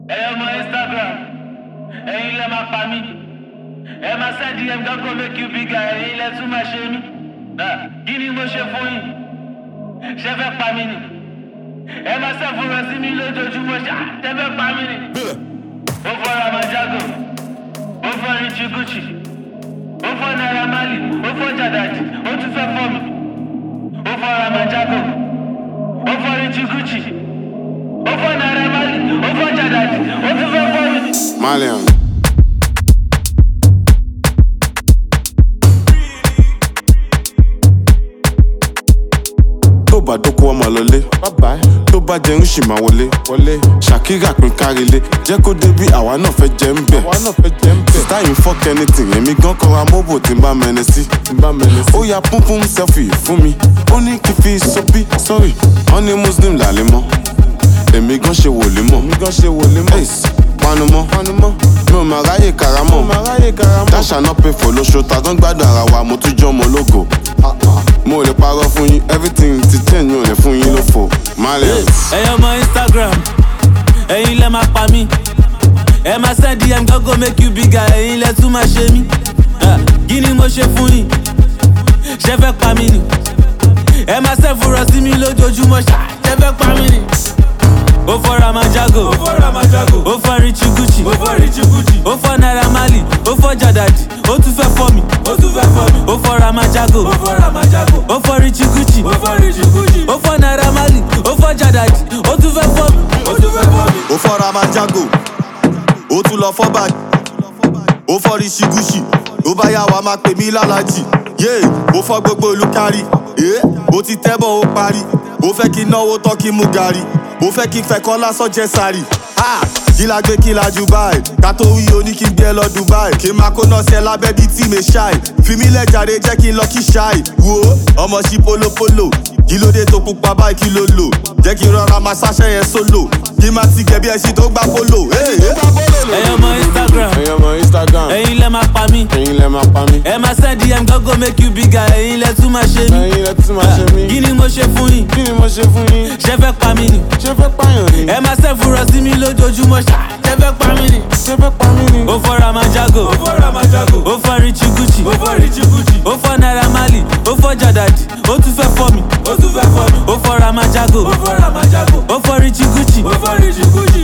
Ẹ̀yin ọmọ Instagram, ẹ̀yin lẹ máa pa mí. Ẹ máa send DM go make you bigger, ẹ̀yin lẹ tún máa ṣe mí. Kí ni mo ṣe fún yín? Ṣé fẹ́ pa mí ni? Ẹ máa ṣẹ́fúnra sí mi lójoojúmọ́ ṣá, ṣé fẹ́ pa mí ni? Ó fọ́ Ramajago, ó fọ́ Richie Gucci, ó fọ́ Naira Marley, ó fọ́ Jadaji, ó tún fẹ́ fọ́ mi. Ó fọ́ Ramajago, ó fọ́ Richie Gucci, ó fọ́ Naira Marley, ó fọ́ Jadaji, ó tún fẹ́ fọ́ mi. Malian. Tó bá dóko ọmọ lọlé, tó bá jẹun ṣì máa wọlé. Shakira pín kárílé, jẹ́ kó dé bí àwa náà fẹ́ jẹ́ ń bẹ̀. Sista yìí fuck anything, èmi gan kọra mọ́bò tí n bá mẹ́ni sí. Ó ya púnpún selfie fún mi, ó ní kí n fi sọ́bí sorry. Wọ́n ní Muslim làlẹ́ mọ́, èmi gan ṣe wòlé mọ́. Ace panumọ́, mi ò máa ráyè karamọ́. Dáṣà náà pay for lóṣù, tàgán gbádùn ara wa, mo tún jọ́ ọmọ ológo. Mo lè parọ́ fún yín, everything ti change, mi ò lè fún yín lófo. Malian. Ẹ̀yin ọmọ Instagram, ẹ̀yin lẹ máa pa mí. Ẹ máa send DM go make you bigger, ẹ̀yin lẹ tún máa ṣe mí. Kí ni mo ṣe fún yín? Ṣé fẹ́ pa mí ni? Ẹ máa ṣẹ́fúnra sí mi lójoojúmọ́ ṣá, ṣé fẹ́ pa mí ni? Ó fọ́ Ramajago, ó fọ́ Richie Gucci, ó fọ́ Naira Marley, ó fọ́ Jadaji, ó tún fẹ́ fọ́ mi. Ó fọ́ Ramajago, ó fọ́ Richie Gucci, ó fọ́ Naira Marley, ó fọ́ Jadaji, ó tún fẹ́ fọ́ mi. Ó fọ́ Ramajago, ó tún lọ fọ́ bàjẹ́, ó fọ́ Richie Gucci, ó bá yà wá máa pè mí lálàjì. Ó fọ́ gbogbo olùkárí, ó ti tẹ́bọ̀ ó parí. Ó fẹ́ kí náwó tán kí mú gàrí, ó fẹ́ kí fẹ́kọ́ lásán jẹ́ sáré. Kí la gbé kí la jù báyìí, ká tó wí o ní kí n gbé lọ Dubai. Kí n máa kó náà ṣe lábẹ́ bíi tí mi ṣáì. Fi mí lẹ̀ jàre jẹ́ kí n lọ kí ṣáì. Wo ọmọ sí polopolo, kí ló dé tó pupa báyìí kí ló lò? Jẹ́ kí n rọra máa ṣáṣẹ́ yẹn sólò, kí n máa ti gẹ̀ bí ẹṣin tó gbá polo. Ẹ̀yin ọmọ Instagram, ẹ̀yin lẹ máa pa mí. Ẹ máa send DM go make you bigger, ẹ̀yin lẹ tún máa ṣe mí. Kí ni mo ṣe fún yín? Ṣé fẹ́ pa mí ni? Ẹ máa ṣẹ́fúnra sí mi lójoojúmọ́ ṣá, ṣé fẹ́ pa mí ni? Ó fọ́ Ramajago, ó fọ́ Richie Gucci, ó fọ́ Naira Marley, ó fọ́ Jadaji, ó tún fẹ́ fọ́ mi. Ó fọ́ Ramajago, ó fọ́ Richie Gucci,